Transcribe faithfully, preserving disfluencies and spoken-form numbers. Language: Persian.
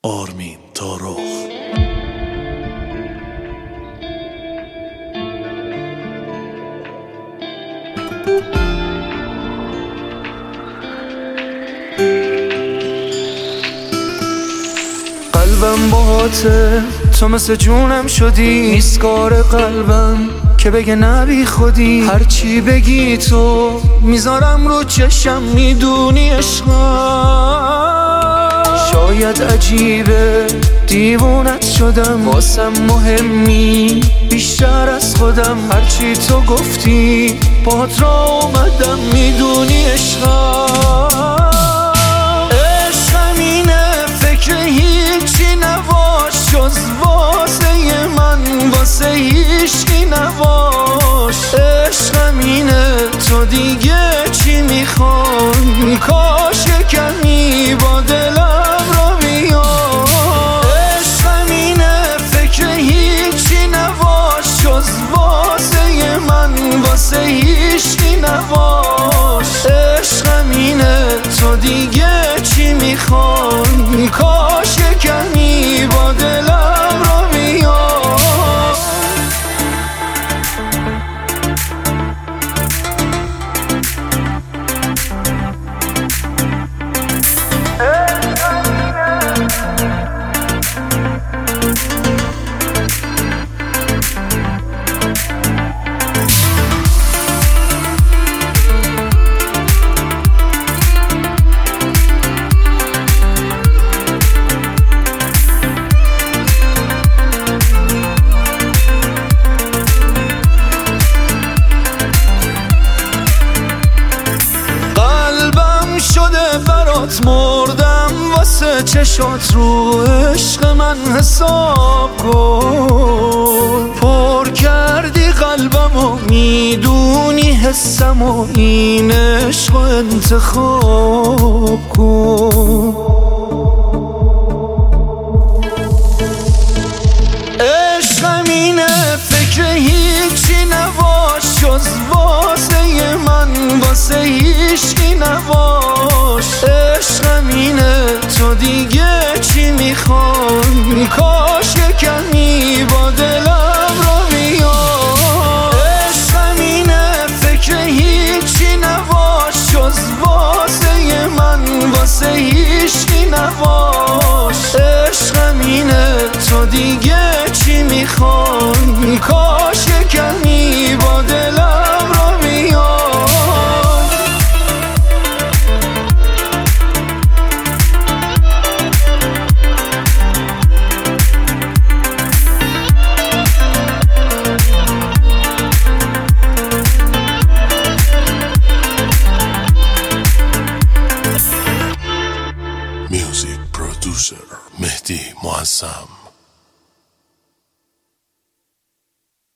آرمین تارخ. قلبم باهاته، تو مثل جونم شدی، ایستگار قلبم که بگه نبی خودی. هرچی بگی تو میذارم رو چشم، میدونی عشقم. شاید عجیبه دیوونت شدم، واسم مهمی بیشتر از خودم. هرچی تو گفتی باهات را اومدم، میدونی عشقم. عشقم اینه فکر هیچی نباش جز واسه من، واسه هیچکی نباش. عشقم اینه تو دیگه چی میخوای، کاش کمی با دلم را بیا. عشقم اینه فکر هیچی نباش جز واسه من، واسه هیچکی نباش. عشقم اینه تو دیگه چی میخوای، کاش کمی با دلم را بیا. برات مردم واسه چشات، رو عشق من حساب کن. پر کردی قلبمو، میدونی حسمو، این عشق انتخاب کن. عشقم اینه فکر هیچی نباش جز واسه من، واسه هیچکی نباش. عشقم اینه تو دیگه چی میخوای، کاش کمی با دلم را بیا. عشقم اینه فکر هیچی نباش جز واسه من، واسه هیچکی نباش. عشقم اینه تو دیگه چی میخوای، کاش کمی با دلم را بیا. میوزیک پرودوسر مهدی معظم.